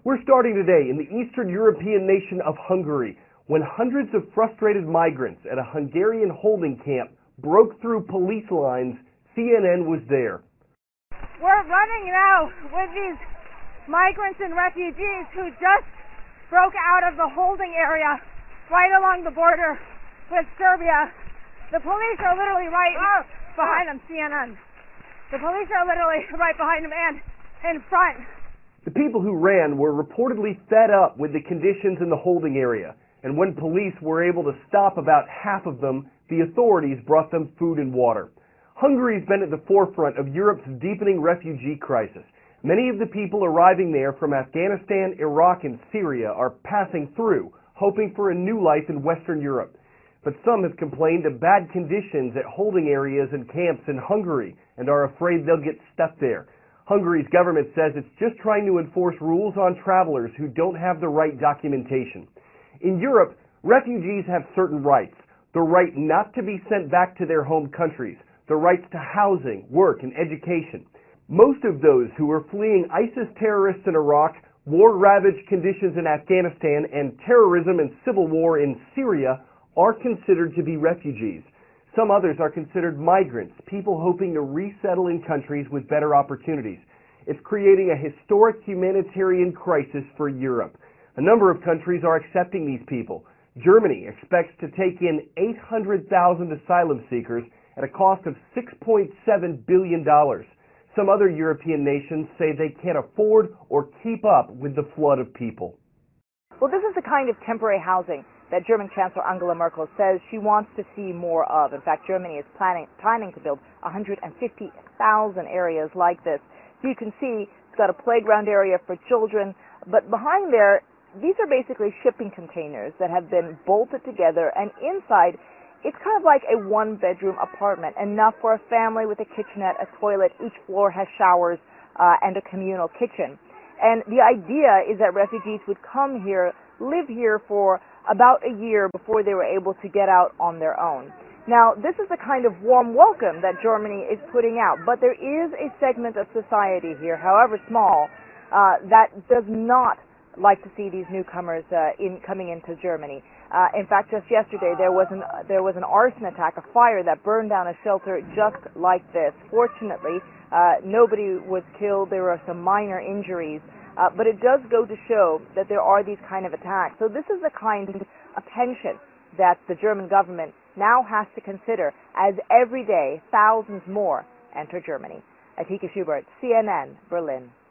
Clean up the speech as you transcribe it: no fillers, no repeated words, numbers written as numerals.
We're starting today in the Eastern European nation of Hungary, when hundreds of frustrated migrants at a Hungarian holding camp broke through police lines. CNN was there. We're running now with these migrants and refugees who just broke out of the holding area right along the border with Serbia. The police are literally right behind them, CNN. The police are literally right behind them and in front. The people who ran were reportedly fed up with the conditions in the holding area, and when police were able to stop about half of them, the authorities brought them food and water. Hungary's been at the forefront of Europe's deepening refugee crisis. Many of the people arriving there from Afghanistan, Iraq, and Syria are passing through, hoping for a new life in Western Europe. But some have complained of bad conditions at holding areas and camps in Hungary and are afraid they'll get stuck there. Hungary's government says it's just trying to enforce rules on travelers who don't have the right documentation. In Europe, refugees have certain rights. The right not to be sent back to their home countries, the rights to housing, work, and education. Most of those who are fleeing ISIS terrorists in Iraq, war-ravaged conditions in Afghanistan, and terrorism and civil war in Syria are considered to be refugees. Some others are considered migrants, people hoping to resettle in countries with better opportunities. It's creating a historic humanitarian crisis for Europe. A number of countries are accepting these people. Germany expects to take in 800,000 asylum seekers at a cost of $6.7 billion. Some other European nations say they can't afford or keep up with the flood of people. Well, this is the kind of temporary housing that German Chancellor Angela Merkel says she wants to see more of. In fact, Germany is planning to build 150,000 areas like this. So you can see it's got a playground area for children, but behind there, these are basically shipping containers that have been bolted together, and inside, it's kind of like a one-bedroom apartment, enough for a family with a kitchenette, a toilet. Each floor has showers and a communal kitchen. And the idea is that refugees would come here, live here for about a year before they were able to get out on their own. Now, this is the kind of warm welcome that Germany is putting out, but there is a segment of society here, however small, that does not like to see these newcomers coming into Germany. In fact, just yesterday there was an arson attack, a fire that burned down a shelter just like this. Fortunately, nobody was killed. There were some minor injuries. But it does go to show that there are these kind of attacks. So this is the kind of tension that the German government now has to consider as every day thousands more enter Germany. Atika Schubert, CNN, Berlin.